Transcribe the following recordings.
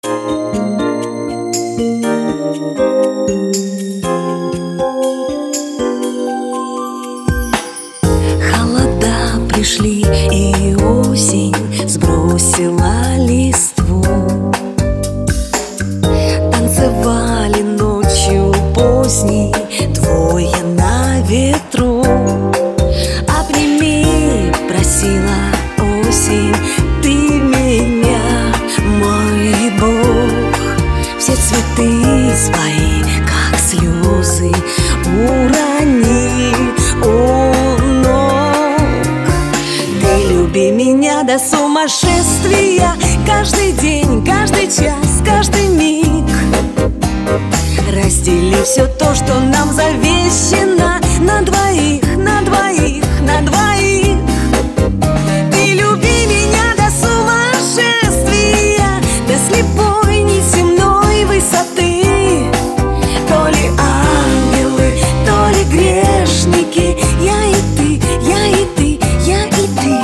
Холода пришли, и осень сбросила листву. Танцевали ночью поздней двое на ветру. Обними, просила осень, ты меня, мой Бог. Все цветы свои, как слезы, урони у ног. Ты люби меня до сумасшествия, каждый день, каждый час, каждый миг. Раздели все то, что нам завещено, на двоих, на двоих, на двоих. Ты люби меня до сумасшествия, до слепой неземной высоты. То ли ангелы, то ли грешники, я и ты, я и ты, я и ты.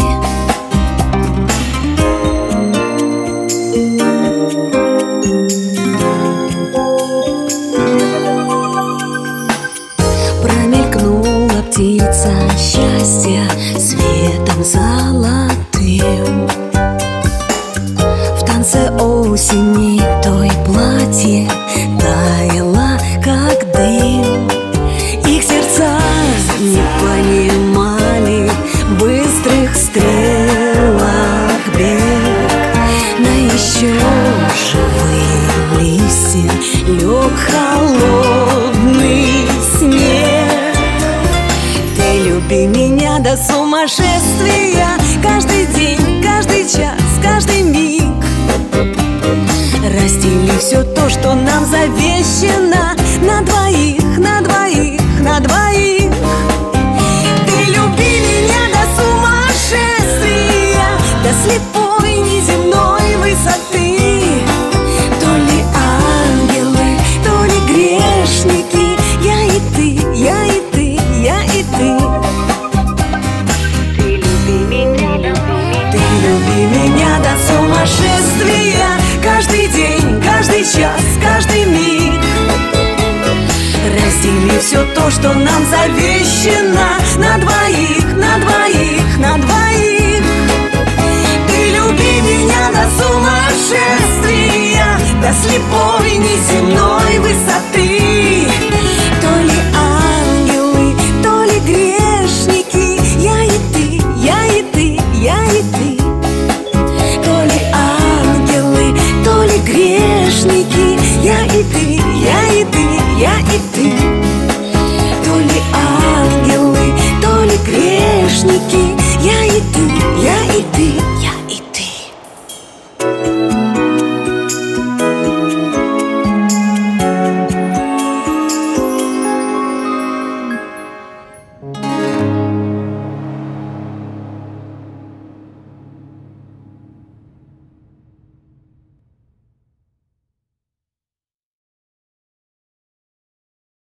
Промелькнула птица счастья светом золотым. В танце осени той платье таяло, как дым. Их сердца не понимали быстрых стрелок бег. На еще живые листья лег холодный снег. Ты люби меня до сумасшествия, каждый день, каждый час, каждый миг. Раздели все то, что нам завещено, на двоих, на двоих, на двоих. Ты люби меня до сумасшествия, до слепой неземной высоты. То ли ангелы, то ли грешники, я и ты, я и ты, я и ты. Ты люби меня до сумасшествия, каждый день, каждый час, каждый миг. Раздели все то, что нам завещено, на двоих, на двоих, на двоих. Ты люби меня до сумасшествия, до слепой неземной высоты. То ли ангелы, то ли грешники, я и ты, я и ты, я и ты. То ли ангелы, то ли грешники, я и ты, я и ты, я и ты. То ли